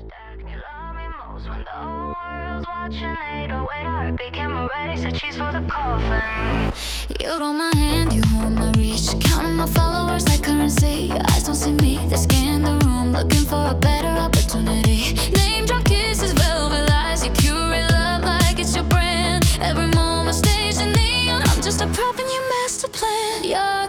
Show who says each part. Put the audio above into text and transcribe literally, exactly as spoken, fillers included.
Speaker 1: You love me most when the whole world's watching. eight oh eight heartbeat, camera ready, said she's for the coffin. You hold my hand, you hold my reach, counting my followers like currency. Your eyes don't see me, they scan the room, looking for a better opportunity. Name drop kisses, velvet lies, you curate love like it's your brand. Every moment staged in neon, I'm just a prop in your master plan. You're